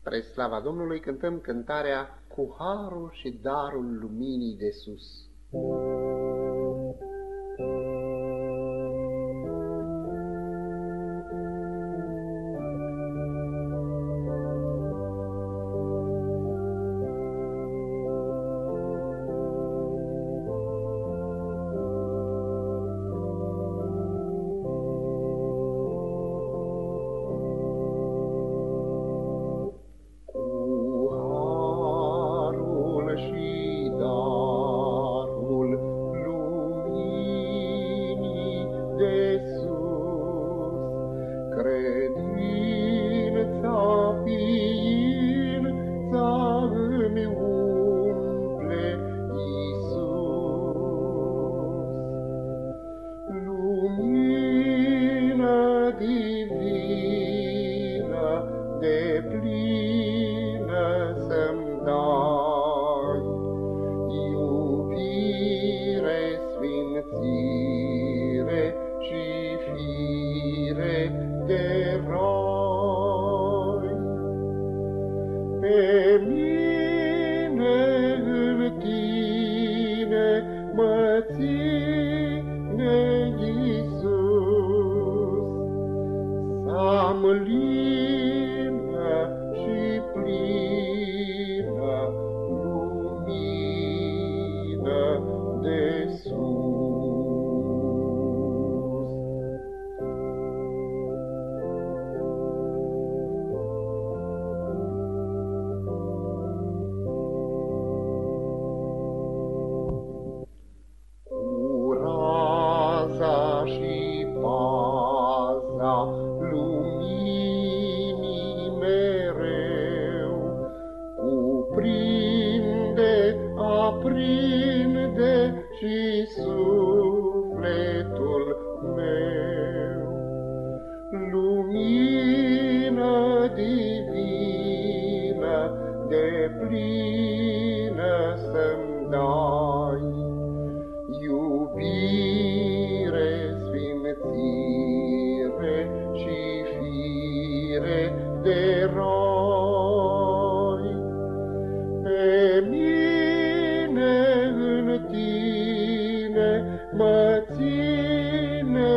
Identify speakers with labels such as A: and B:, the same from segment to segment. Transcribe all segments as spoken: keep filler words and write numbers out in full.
A: Spre slava Domnului cântăm cântarea Cu harul și darul luminii de sus.
B: Credința ființa îmi umple Iisus. Lumină divină deplină să-mi dai, iubire, sfințire și fire de rai. Pe mine în tine mă ține, Iisus, să-am lină și plină lumină de sus. Și paza luminii mereu cuprinde, aprinde și sufletul meu. Lumină divină deplină să-mi dai, iubire, sfințire și fire de rai. Pe mine în tine mă ține,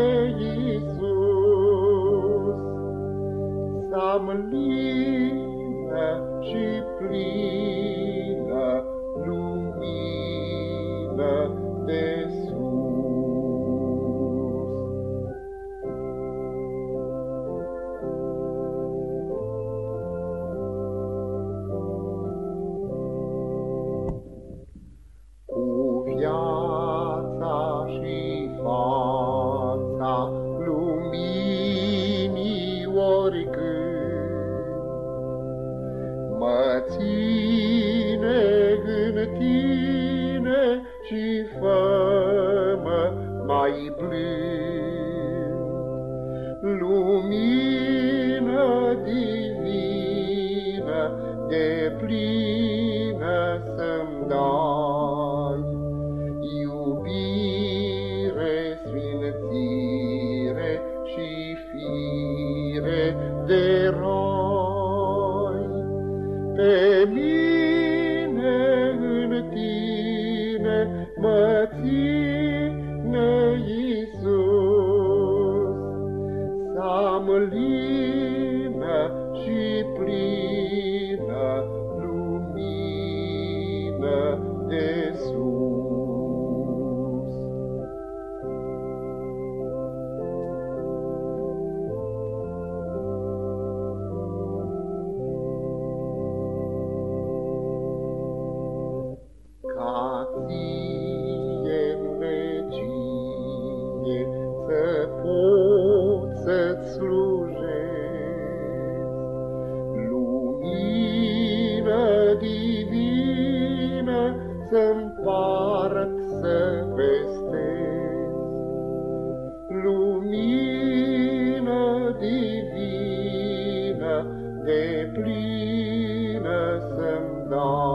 B: Iisus, să-am lină și plină lumină de sus. Viața și fața luminii oricând mă ține în tine și fă-mă mai blând. Lumină divină deplină să-mi dai, iubire, sfințire și fire de rai. Pe mine în tine mă ține, Iisus, să-am lină și plină lumină de sus. Ca ție în vecie să pot să-ți slujesc, lumină divină să-mpart, să vestesc. Lumină divină deplină să-mi dai,